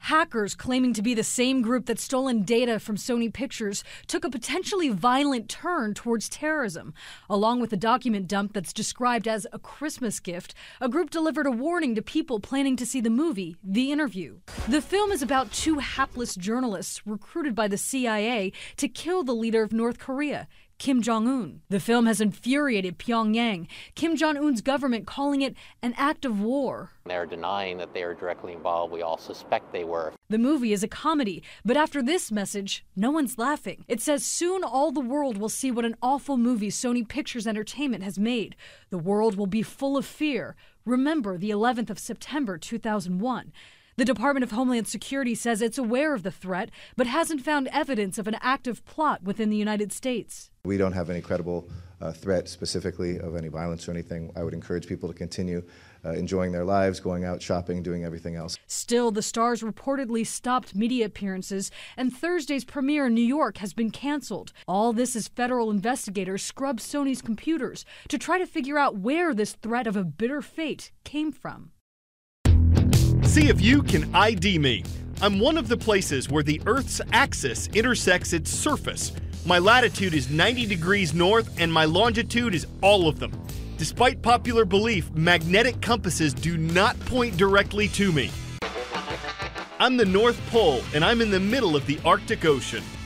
Hackers claiming to be the same group that's stolen data from Sony Pictures took a potentially violent turn towards terrorism. Along with a document dump that's described as a Christmas gift, a group delivered a warning to people planning to see the movie, The Interview. The film is about two hapless journalists recruited by the CIA to kill the leader of North Korea, Kim Jong-un. The film has infuriated Pyongyang, Kim Jong-un's government calling it an act of war. They're denying that they are directly involved. We all suspect they were. The movie is a comedy, but after this message, no one's laughing. It says soon all the world will see what an awful movie Sony Pictures Entertainment has made. The world will be full of fear. Remember the 11th of September 2001. The Department of Homeland Security says it's aware of the threat, but hasn't found evidence of an active plot within the United States. We don't have any credible threat specifically of any violence or anything. I would encourage people to continue enjoying their lives, going out shopping, doing everything else. Still, the stars reportedly stopped media appearances, and Thursday's premiere in New York has been canceled. All this as federal investigators scrub Sony's computers to try to figure out where this threat of a bitter fate came from. See if you can ID me. I'm one of the places where the Earth's axis intersects its surface. My latitude is 90 degrees north and my longitude is all of them. Despite popular belief, magnetic compasses do not point directly to me. I'm the North Pole and I'm in the middle of the Arctic Ocean.